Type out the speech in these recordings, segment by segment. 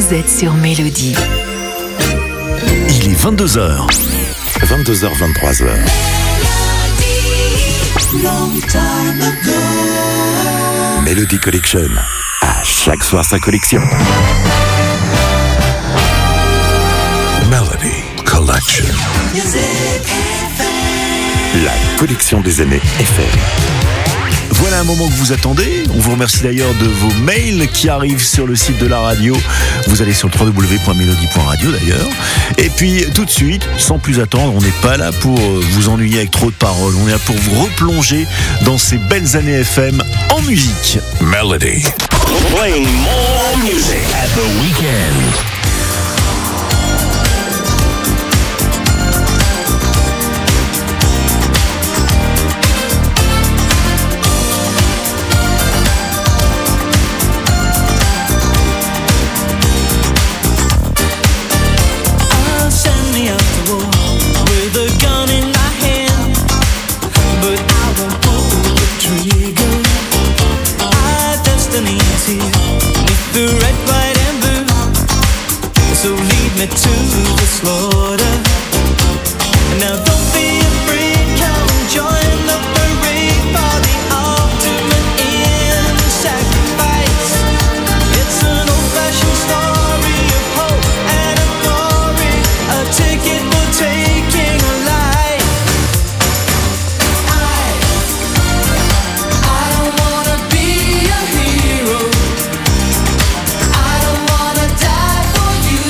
vous êtes sur Mélodie. Il est 22h. 22h, 23h. Melody Collection. À chaque soir sa collection. Melody Collection. La collection des années FM. Voilà un moment que vous attendez. On vous remercie d'ailleurs de vos mails qui arrivent sur le site de la radio. Vous allez sur www.melody.radio d'ailleurs. Et puis tout de suite, sans plus attendre, on n'est pas là pour vous ennuyer avec trop de paroles. On est là pour vous replonger dans ces belles années FM en musique. Melody. Playing more music at the weekend. Me to the slaughter. Now don't be afraid, come join the parade for the ultimate end sacrifice. It's an old-fashioned story of hope and of glory, a ticket for taking a life. I don't wanna be a hero. I don't wanna die for you.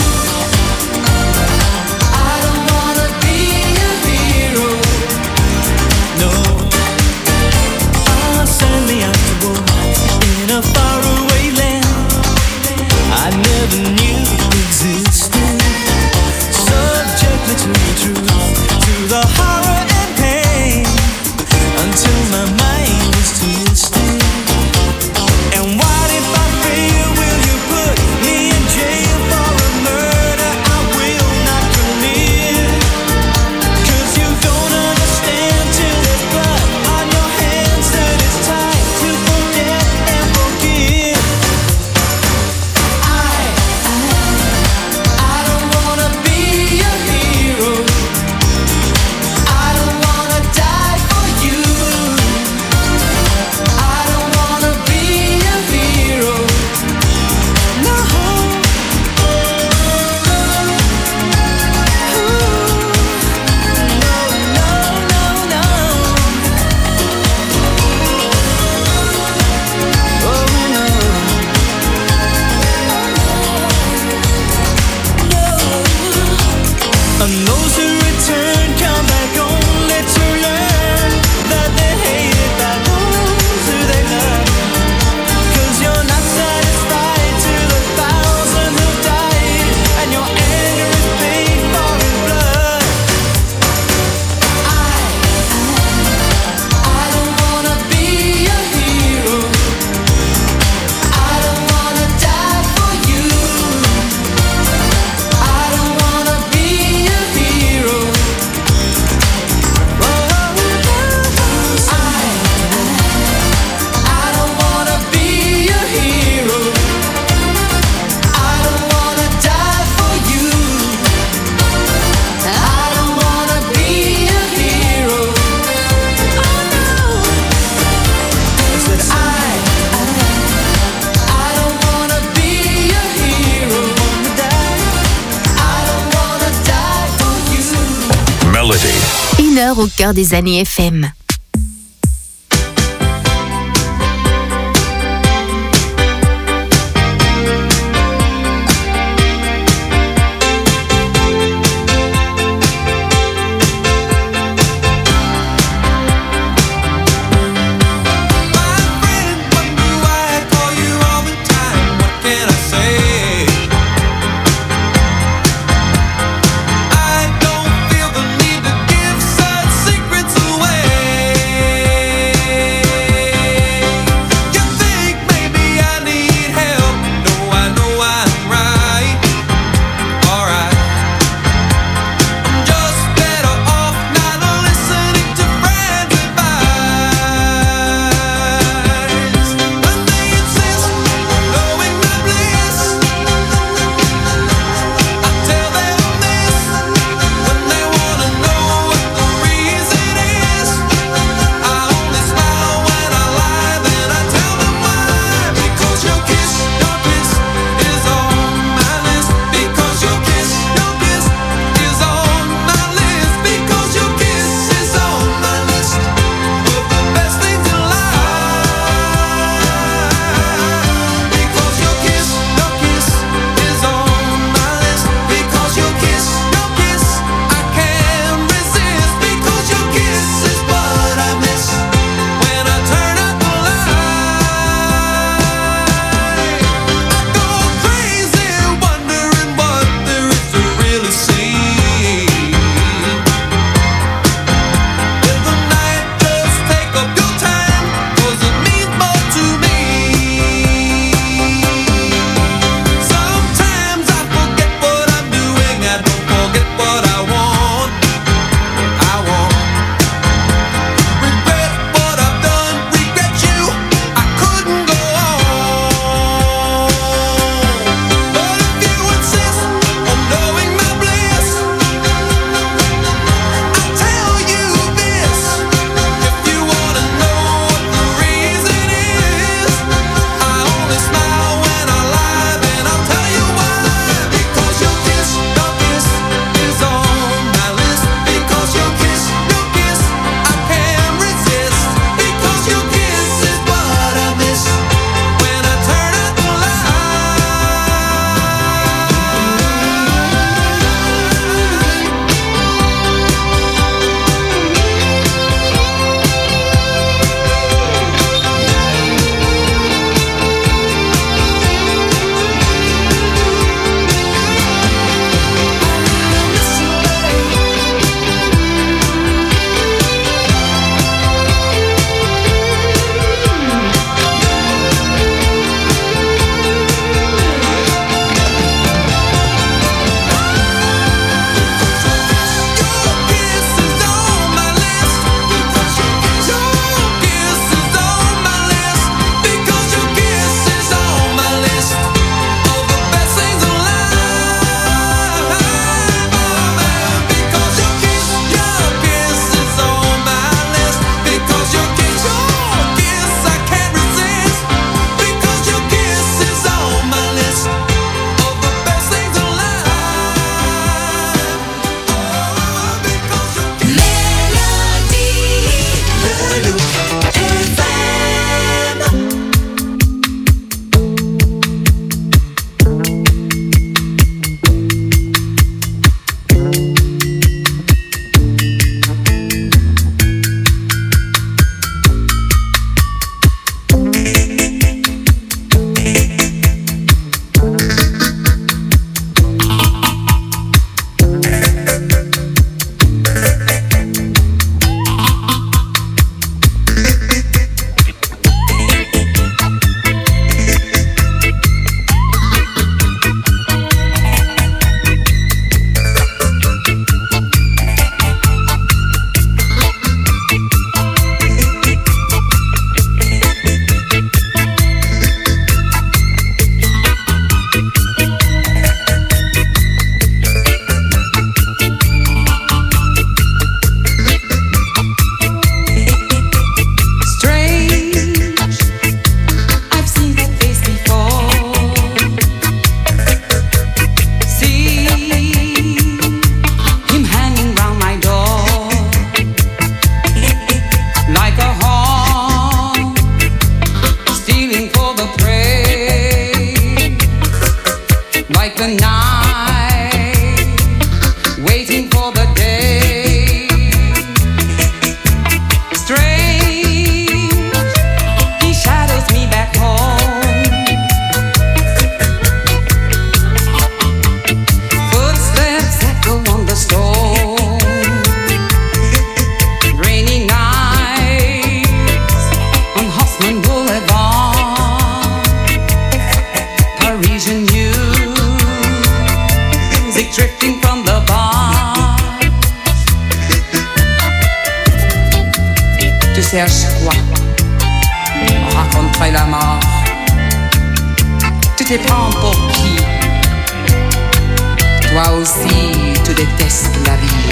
Une heure au cœur des années FM. I don't feel the need to give such secrets away. cherches quoi? Raconterai la mort. Tu te prends pour qui? Toi aussi, tu détestes la vie.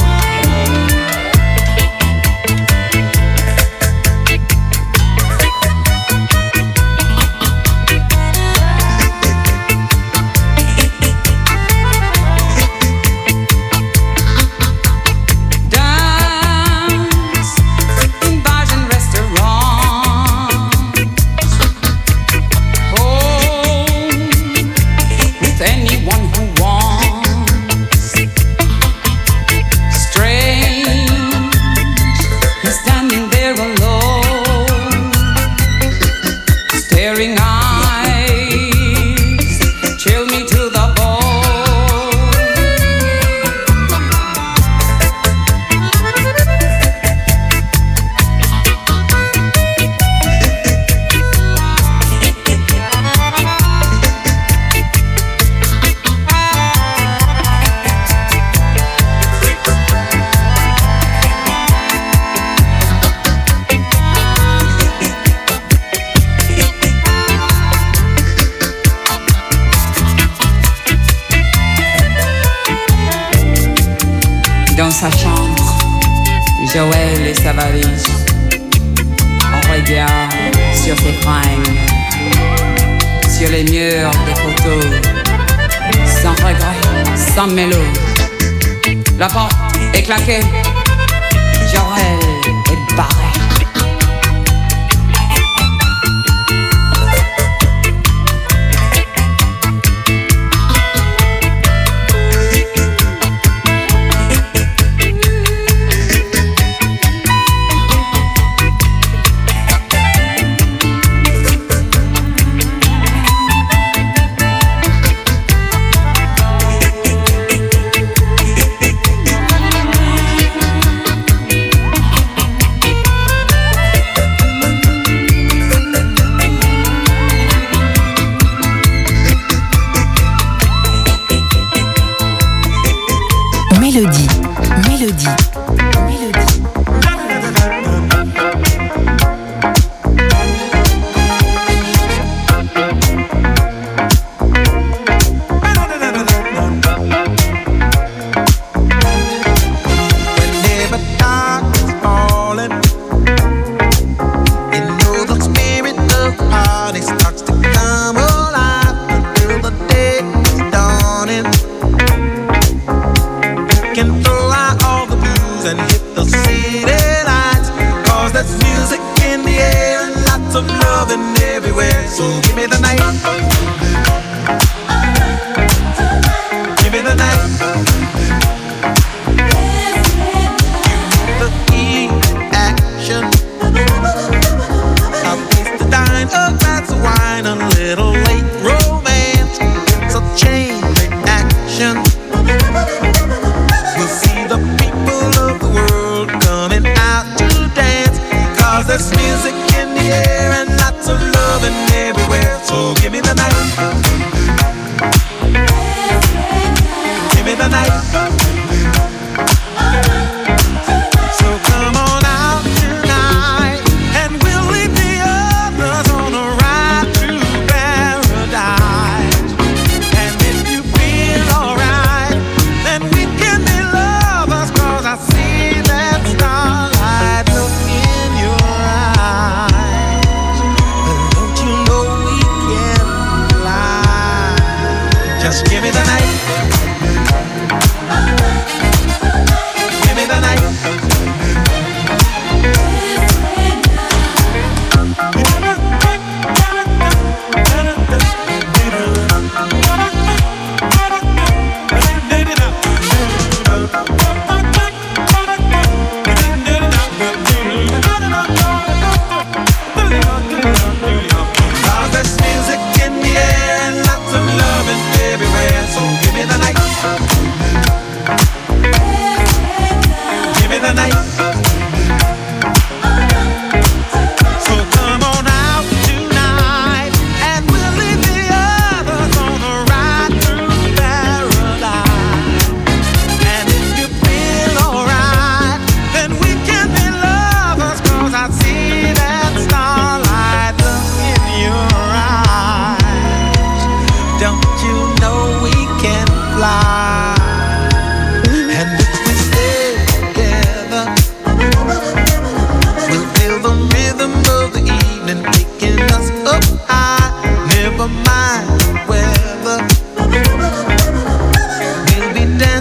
Dans sa chambre, Joël et sa valise. On regarde sur ses fringues, sur les murs des photos, sans regret, sans mélo. La porte est claquée, Joël est barré. Mélodie. Just give me the night.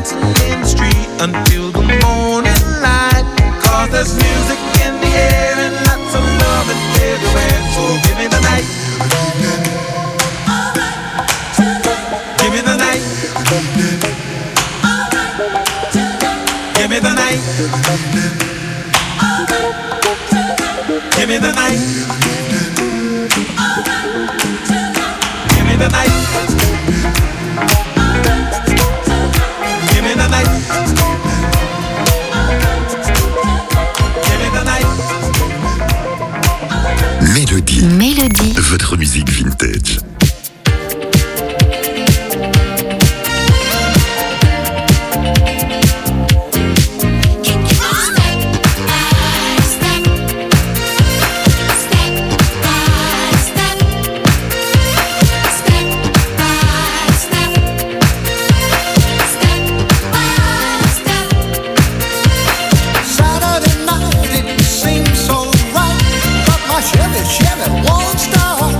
dancing in the street until the morning light. 'Cause there's music in the air and lots of loving everywhere. So give me the night. Give me the night. Give me the night. Give me the night. Give me the night. Give me the night. Give me the night. Mélodie. Mélodie. Votre musique vintage. Chevy won't stop.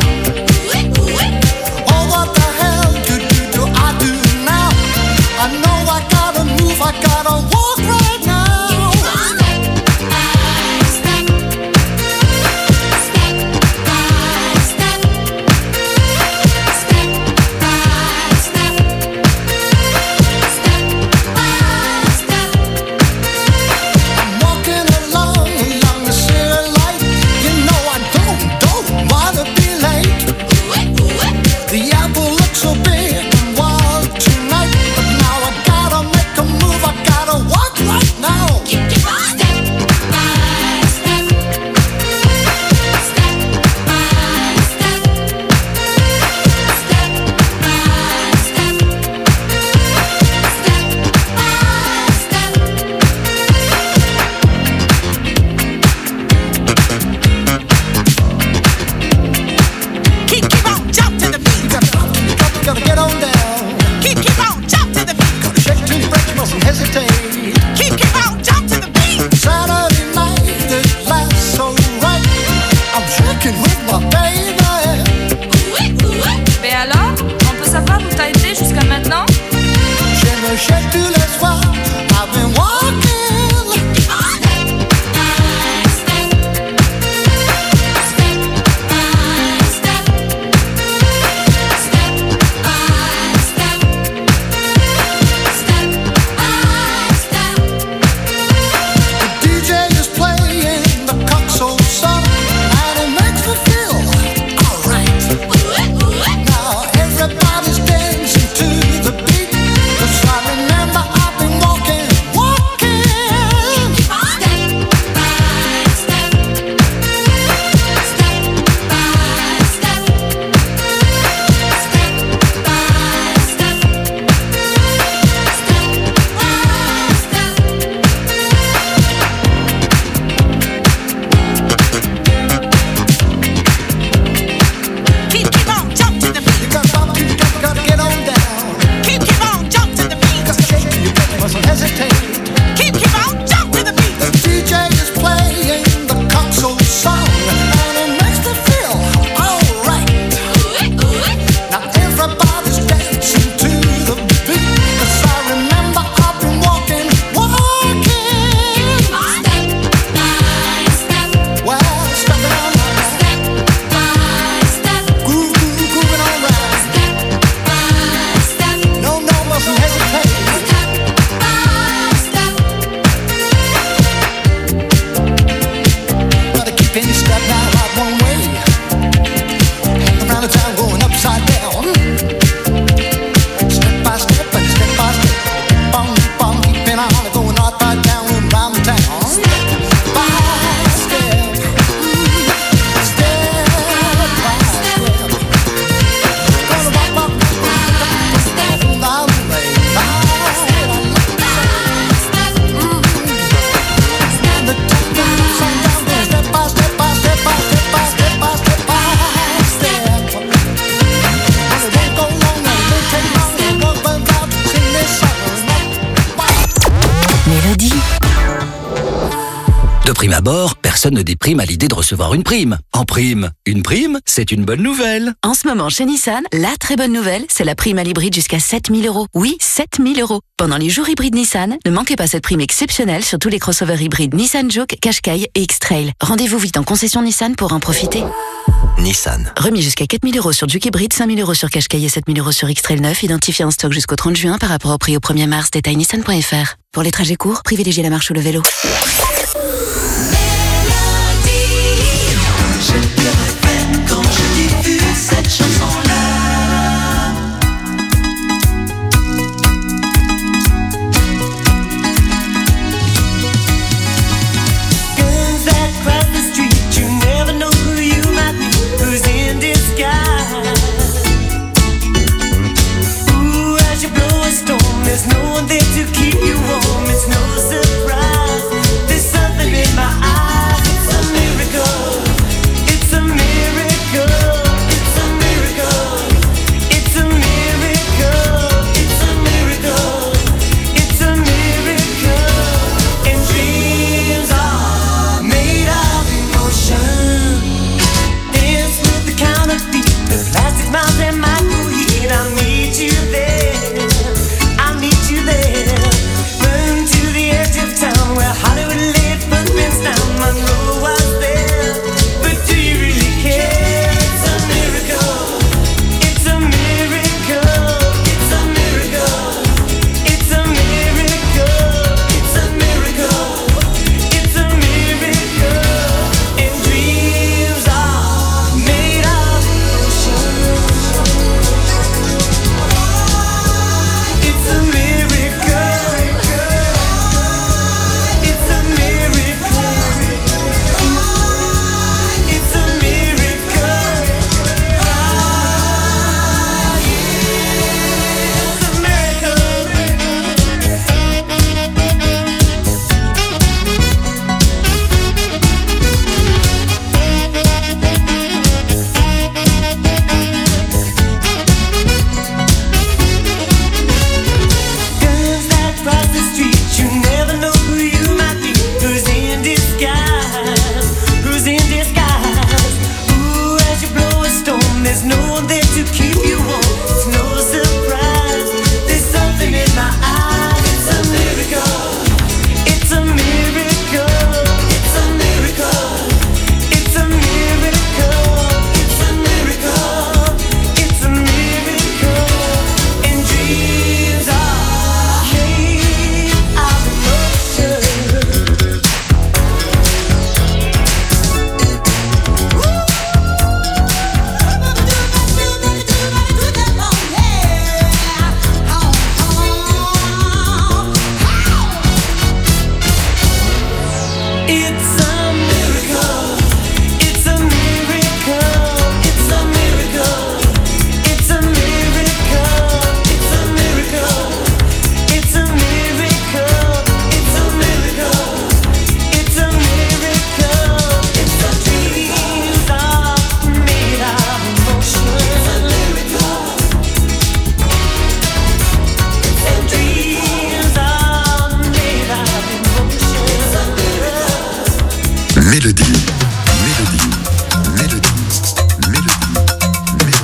prime abord, personne ne déprime à l'idée de recevoir une prime. En prime, une prime, c'est une bonne nouvelle. En ce moment, chez Nissan, la très bonne nouvelle, c'est la prime à l'hybride jusqu'à 7 000 €. Oui, 7 000 €. Pendant les jours hybrides Nissan, ne manquez pas cette prime exceptionnelle sur tous les crossovers hybrides Nissan Juke, Qashqai et X-Trail. Rendez-vous vite en concession Nissan pour en profiter. Nissan. Remis jusqu'à 4 000 € sur Juke hybride, 5 000 € sur Qashqai et 7 000 € sur X-Trail 9, identifié en stock jusqu'au 30 juin par rapport au prix au 1er mars. Détail nissan.fr. Pour les trajets courts, privilégiez la marche ou le vélo. Je pleure à peine quand je diffuse cette chanson-là. Guns that cross the street, you never know who you might be, who's in disguise. Ooh, as you blow a storm, there's no one there to keep you warm. It's no surprise, there's something in my eyes. It's a miracle. It's a miracle. It's a miracle. It's a miracle. It's a miracle. It's a miracle. And dreams are made of emotion. Dance with the counterfeit, the plastic mouth and microheat. I'll meet you there. I'll meet you there. Run to the edge of town where Hollywood laid footprints down. Monroe was there, but do you really care? It's a miracle. It's a miracle. It's a miracle. It's a miracle. It's a miracle. It's a miracle. And dreams are made of emotion. It's a miracle. It's a miracle. It's a miracle. Guns that cross the street, you never know who you might be, who's in disguise, who's in disguise. Ooh, as you blow a storm, there's no one there to keep you warm. It's no surprise, there's something in my eyes. It's a miracle. It's a miracle. It's a miracle. It's a miracle. It's a miracle. It's a miracle. And dreams are made of emotion. It's a miracle. It's a miracle. It's a miracle. It's a miracle. It's a miracle. It's a miracle. It's a miracle. It's a miracle. It's a dreams are made of emotion. It's a miracle. And dreams are made of emotion. It's a miracle. Mélodie, mélodie, mélodie, mélodie, mélodie.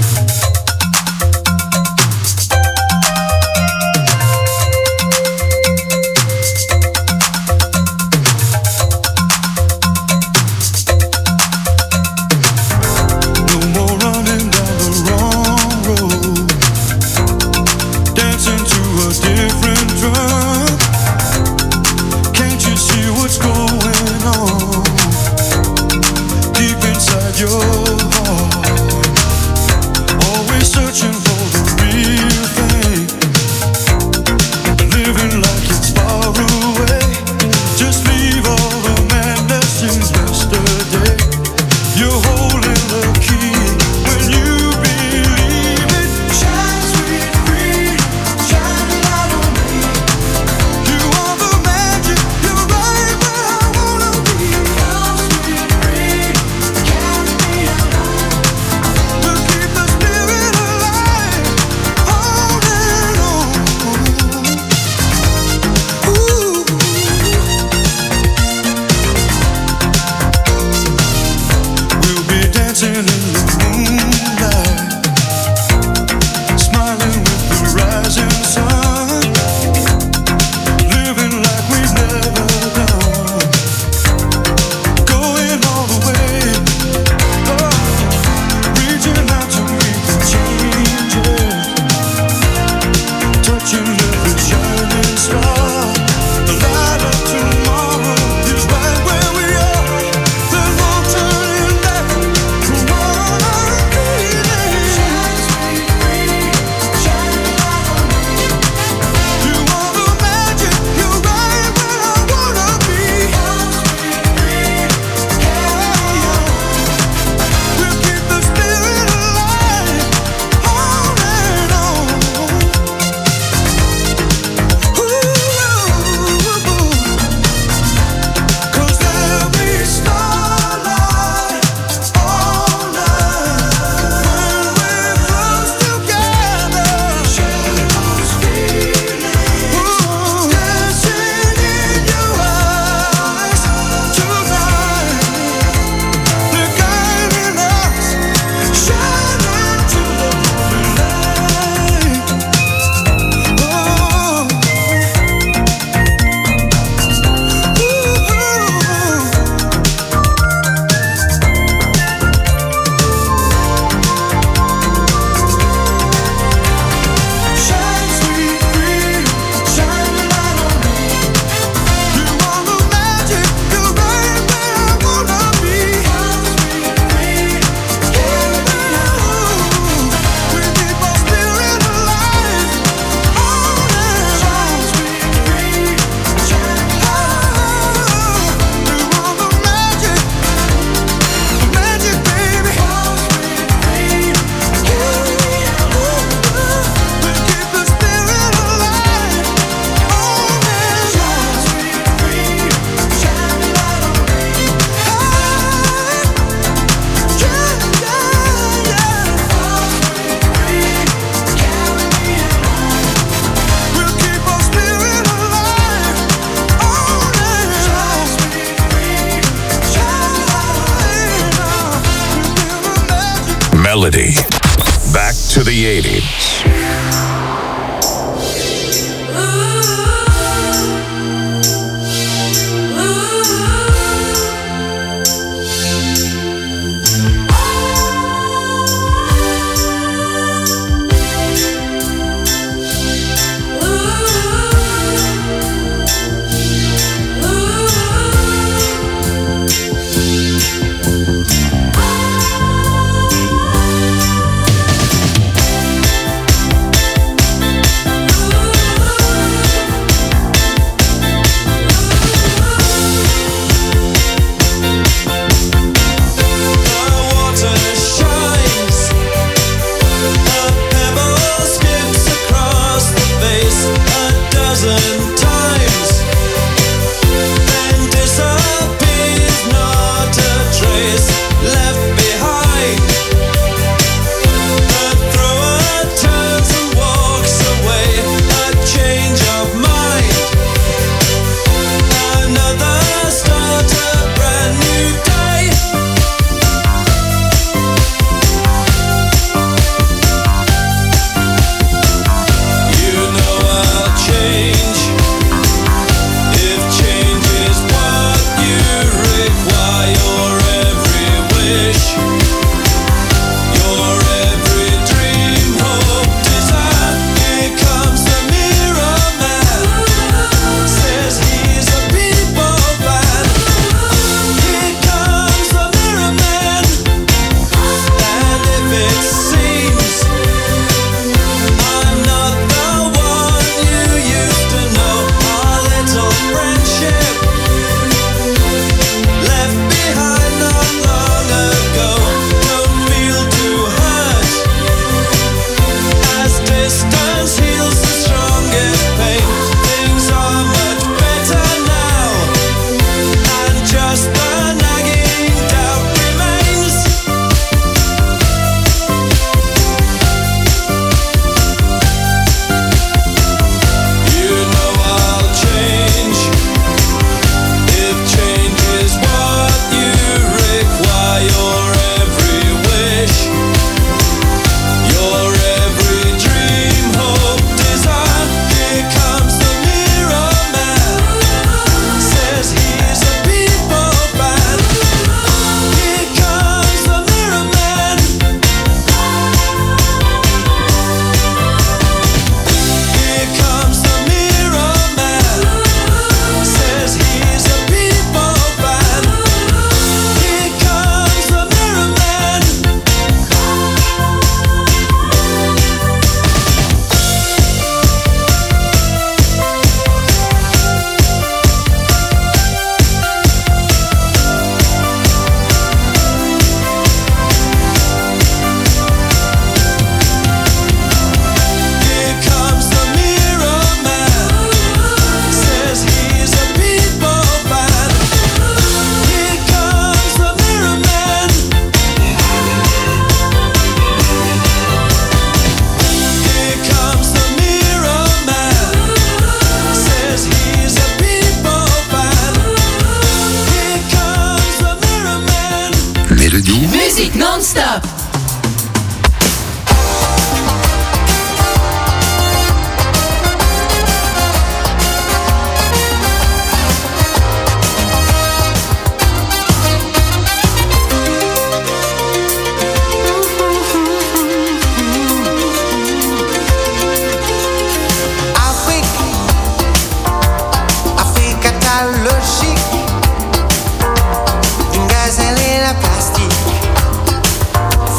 No more running down the wrong road, dancing to a different drum. Can't you see what's going on? Melody. Back to the 80s. Musique non-stop. Catalogique, une gazelle et la plastique.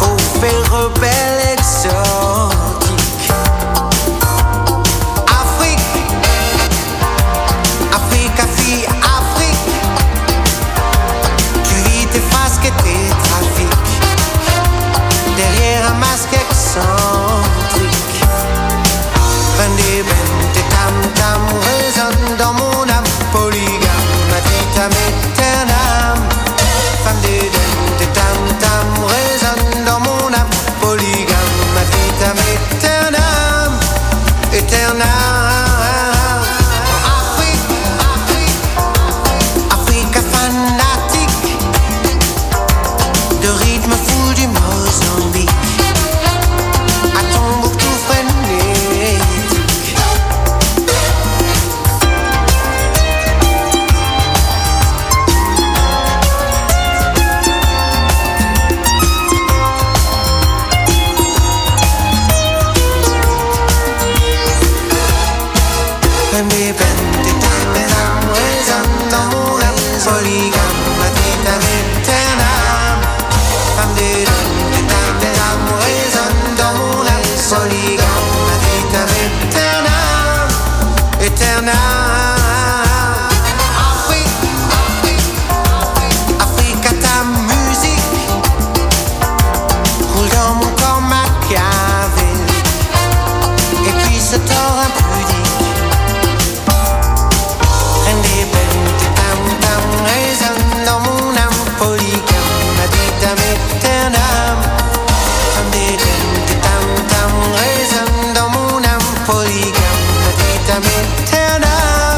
repente mes âmes résonnent dans mon âme polygame, ma vitam aeternam. Femme des âmes résonnent dans mon âme polygame, ma vitam aeternam, aeternam. Afrique, ta musique roule dans mon corps machiavélique, et puis ce tord impudique. Reine des belles, tes tam-tam résonnent dans mon âme polygame, ma vitam aeternam. Femme des belles, tes tam-tam résonnent dans mon âme polygame, ma vitam aeternam.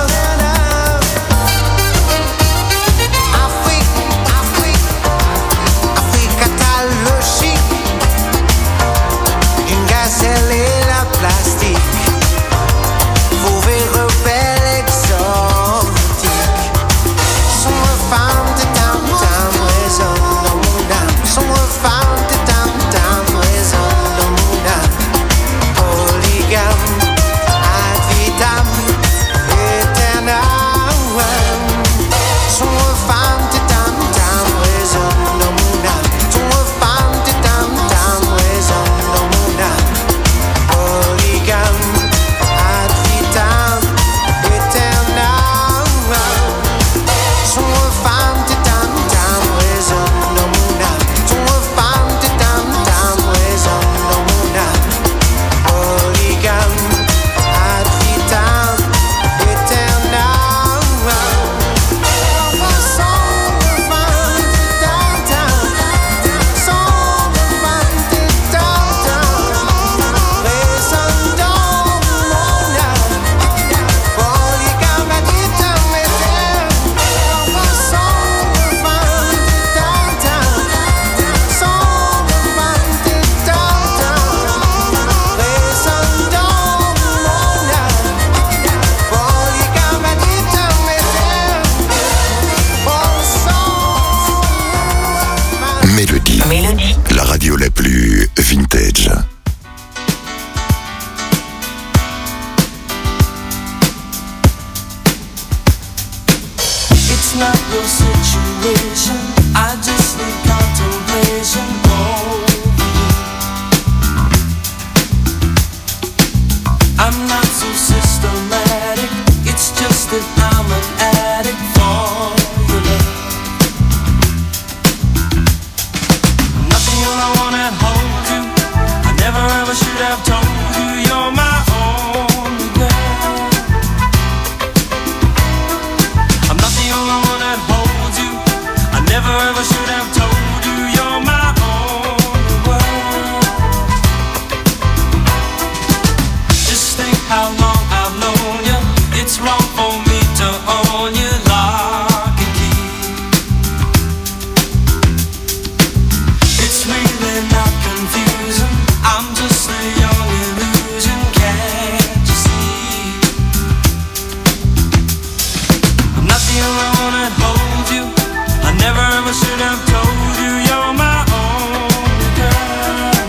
Gazelle et la plastique, Fauve et rebelle exotique. Son refrain de tam-tam résonne dans mon âme. Son refrain de tam-tam résonne dans mon âme. Polygame, ad vitam aeternam. Son refrain de tam-tam résonne dans mon âme. Son refrain de tam-tam résonne dans mon âme. Polygame, ad vitam aeternam. Son refrain de tam-tam résonne dans mon âme. Son refrain de tam-tam résonne dans mon âme. Polygame, ad vitam aeternam. Son refrain de tam-tam, son refrain de tam-tam résonne dans mon âme. Polygame, ad vitam aeternam. Son refrain de tam-tam, son refrain de tam-tam résonne dans mon âme. Polygame, ad vitam aeternam. Mélodie. La radio la plus vintage. It's not your situation, I just need contemplation over you. I'm not so systematic, it's just that I'm an addict for your love. I'm not the only one that holds you, I never ever should have told you you're my only girl. I'm not the only one that holds you, I never ever should have told you you're my only world. Just think how long I've known you, it's wrong for me to own you lock and key. It's really not confusing, I'm just a young illusion, can't you see? I'm not the only one that holds you, I never ever should have told you you're my only girl.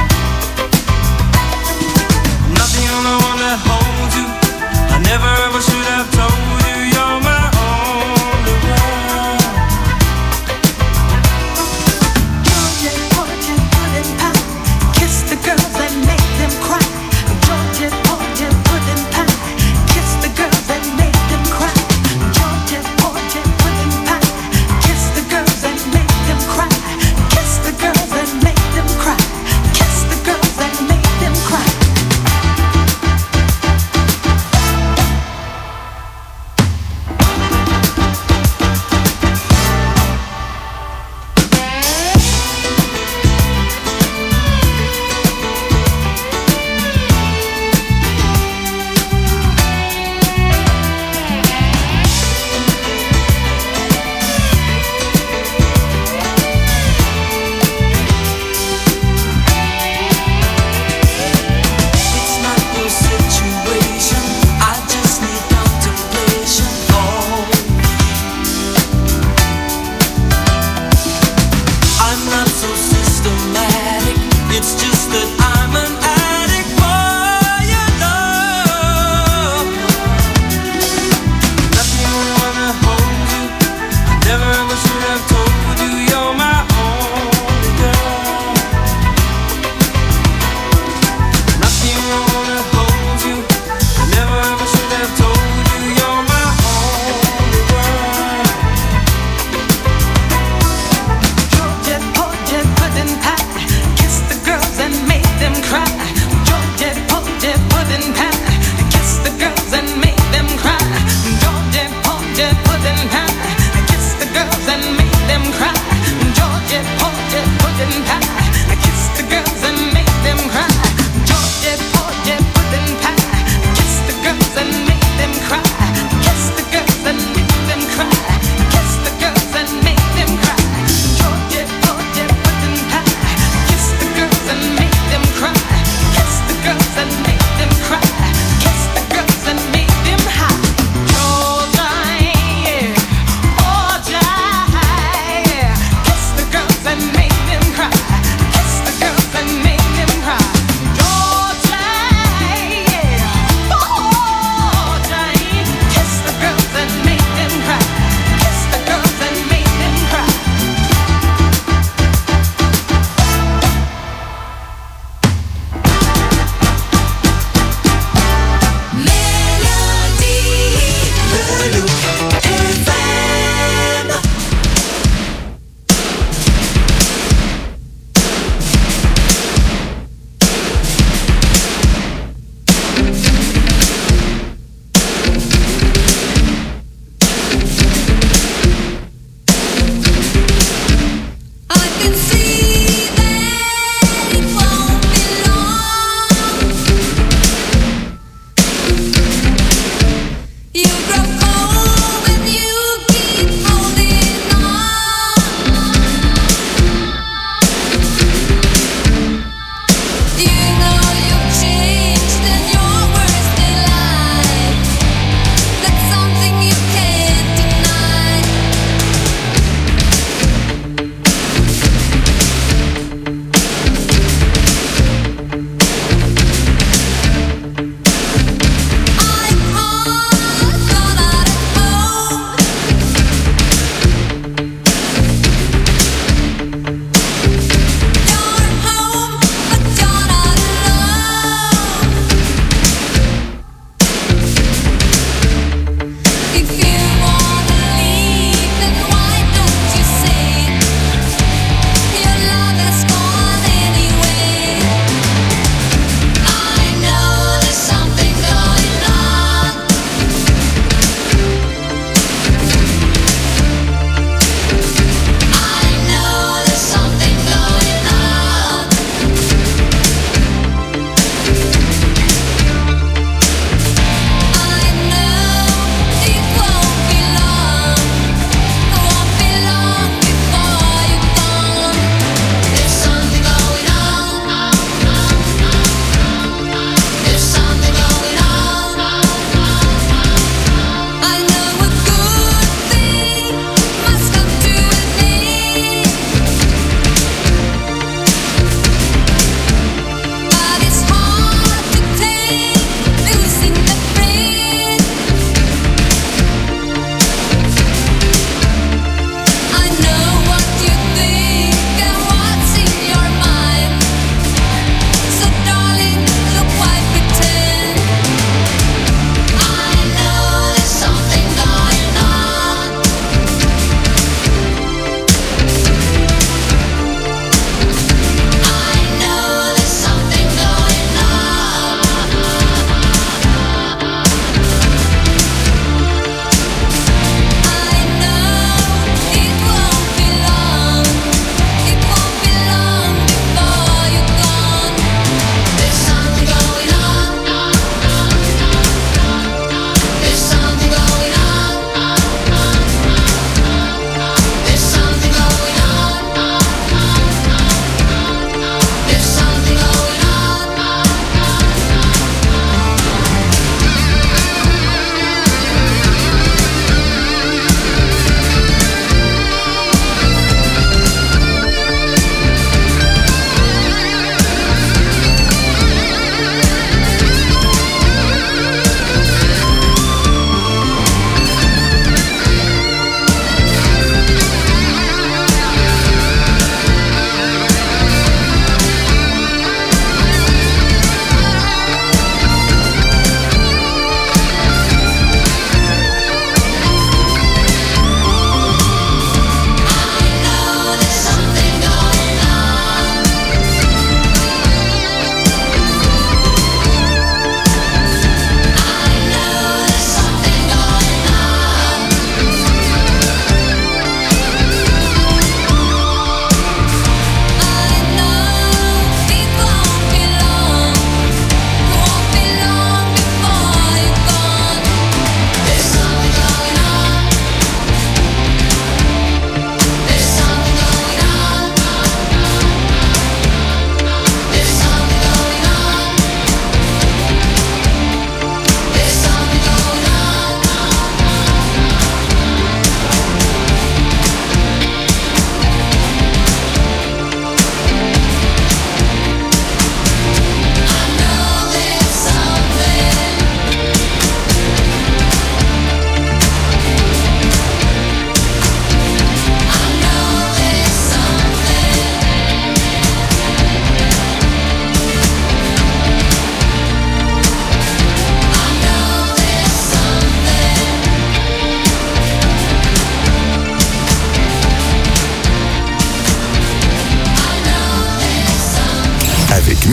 I'm not the only one that holds you, I never ever should have told you you're my only girl. Georgia, Georgia, pudding pie. Kiss the girls and make them cry. Georgia, Georgia, pudding pie. Kiss the girls and make them cry. Georgia, Georgia, pudding pie. Kiss the girls and make them cry. Georgia pudding pie. I kissed the girls and made them cry. Georgia pudding pie. I kissed the girls and made them cry. Georgia pudding pie. I kissed the girls and made them cry. Kissed the girls and made them cry. Kissed the girls and made them cry. Georgia pudding pie. I kissed the girls and made them cry. Kissed the girls and made them cry. Kissed the girls and made them high. Georgia, yeah.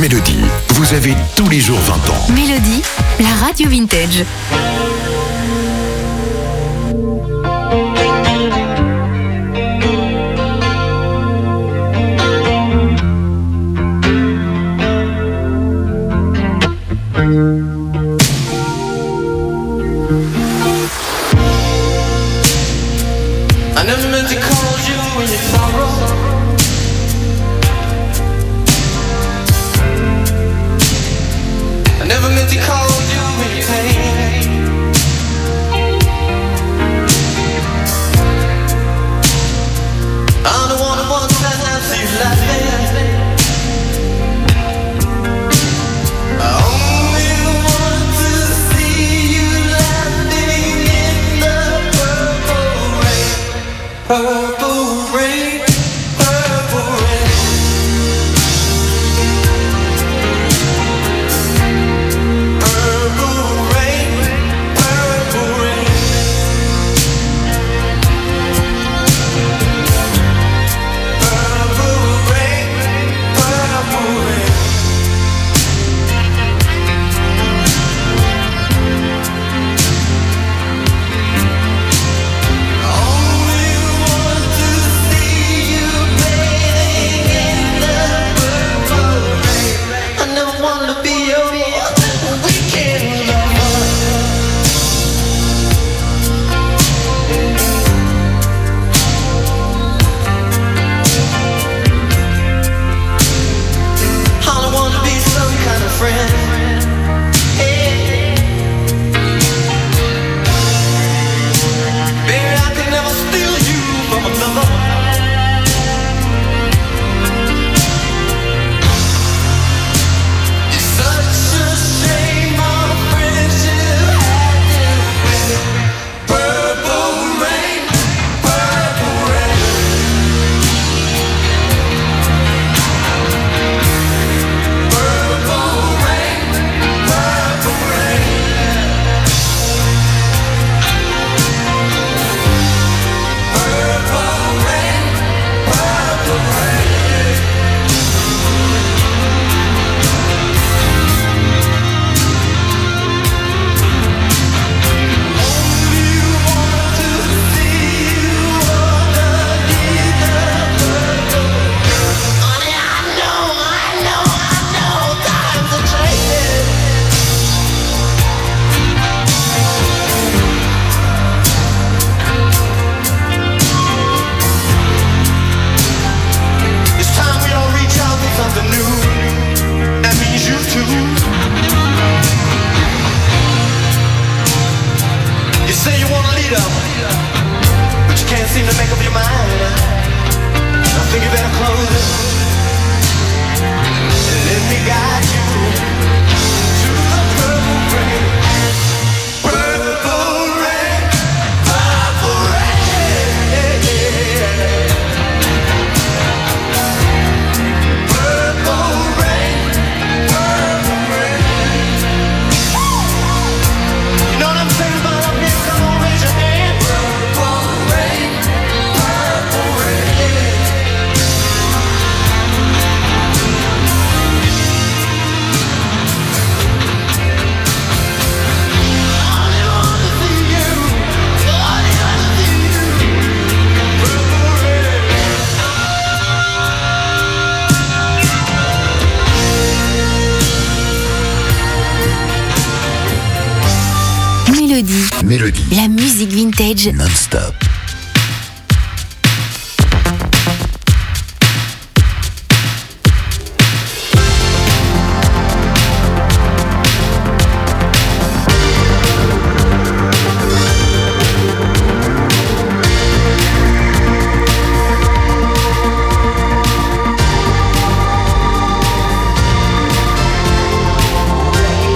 Mélodie, vous avez tous les jours 20 ans. Mélodie, la radio vintage. I never meant to call you when you sorrow. I never meant to call you when you pain. I'm the one who wants that see you laughing. I only want to see you laughing in the purple rain. Purple rain, purple rain. Purple rain, purple rain. Purple rain, purple rain. Only want to see you bathing in the purple rain. I never wanna be your weekend lover. I don't wanna be some kind of friend. Hey. Baby, I could never steal you from another. It's such a shame our friendship had to end. Purple rain, purple rain. Purple rain, purple rain. Purple rain, purple rain. Only want to see you underneath the purple. Honey, I know, times are changing. It's time we all reach out for something new. That means you too. You say you want a leader, but you can't seem to make up your mind. I think you better close it and let me guide you to the purple rain. Purple rain, purple rain. Purple rain, purple rain. You know what I'm saying about up here? Come on, raise your hand. Purple rain, purple rain. Only want to see you. Only want to see you. Purple rain. Mélodie, Mélodie, la musique vintage. non-stop.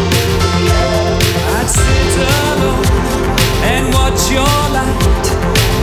I'd sit alone and watch your light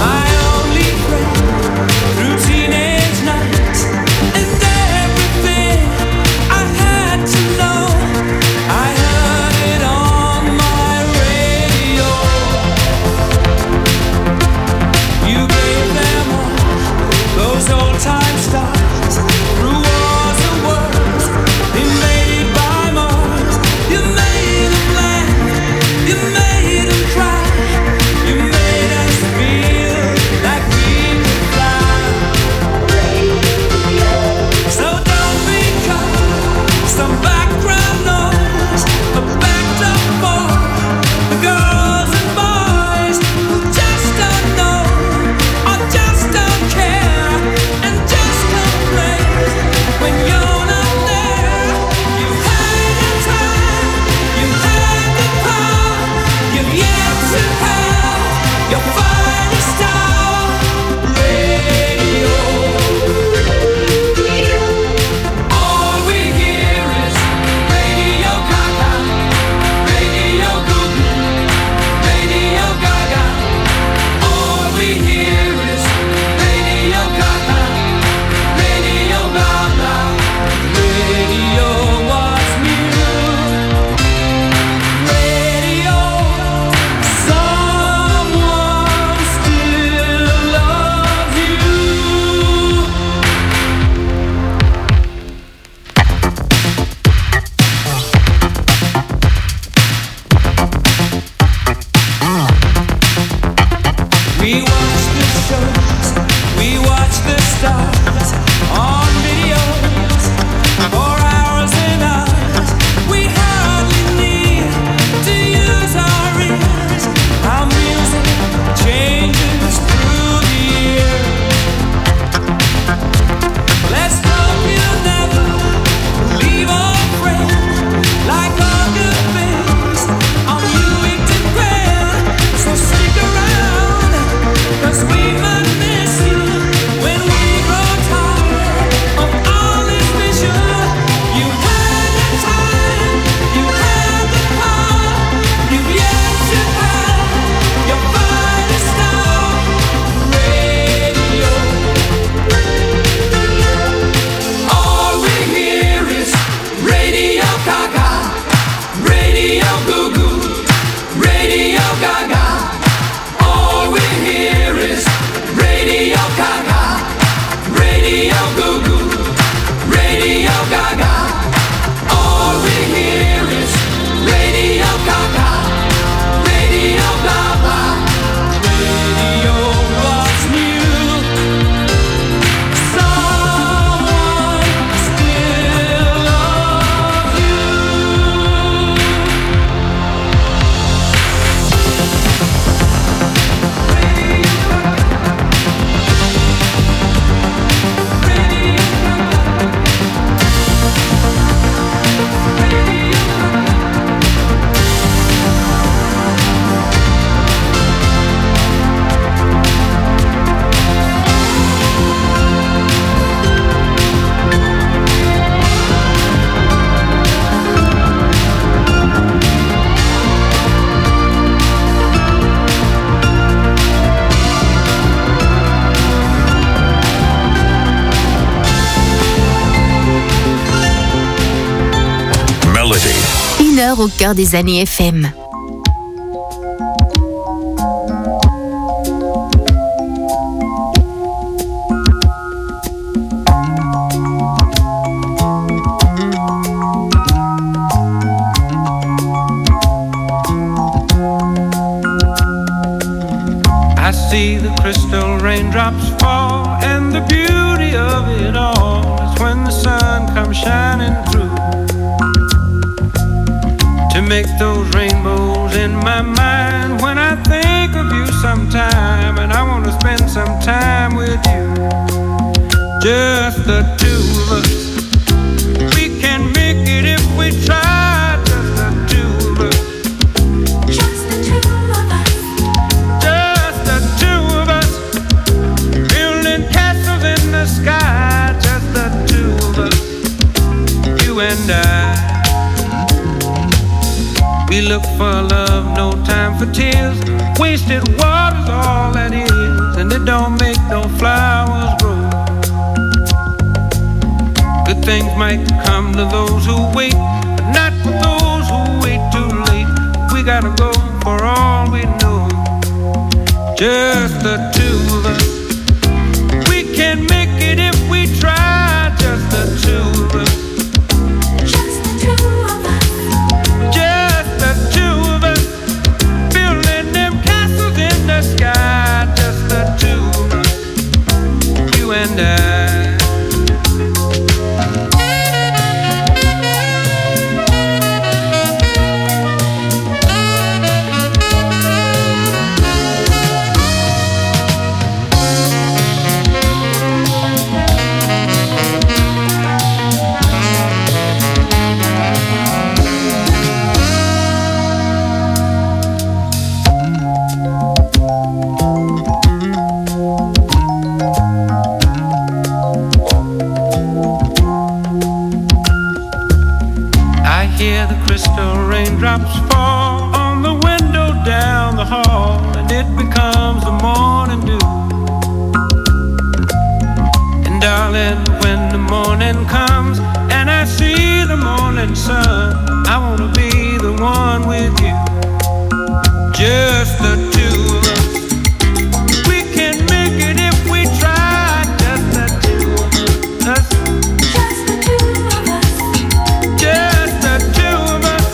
20h au cœur des années FM. I see the crystal raindrops fall, and the beauty of it all is when the sun comes shining through to make those rainbows in my mind. When I think of you sometime, and I want to spend some time with you, just the two of us. We can make it if we try, just the two of us. Just the two of us. Just the two of us. Building castles in the sky, just the two of us. You and I. We look for love, no time for tears. Wasted water's all that is, and it don't make no flowers grow. Good things might come to those who wait, but not for those who wait too late. We gotta go for all we know. Just the two of us. We can make it if we try, just the two of us. Just the two of us. Just the two of us. Building them castles in the sky, just the two of us. You and I. Raindrops fall on the window down the hall, and it becomes the morning dew. And darling, when the morning comes and I see the morning sun, I wanna be the one with you. Just the two of us. We can make it if we try. Just the two of us. Just the two of us. Just the two of us.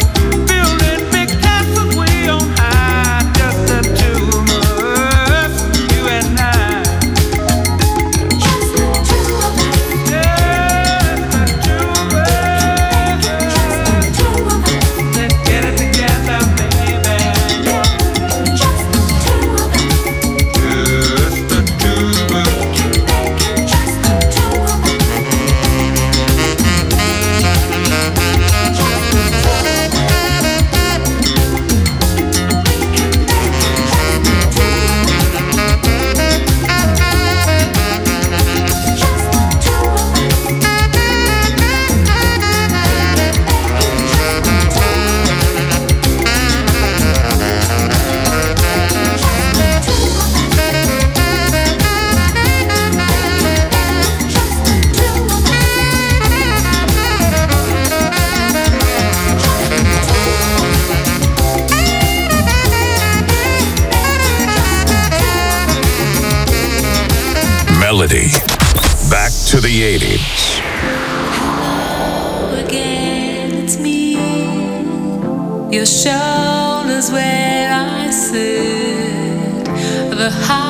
Melody. Back to the 80s. Hello again, it's me. Your shoulders where I sit. The high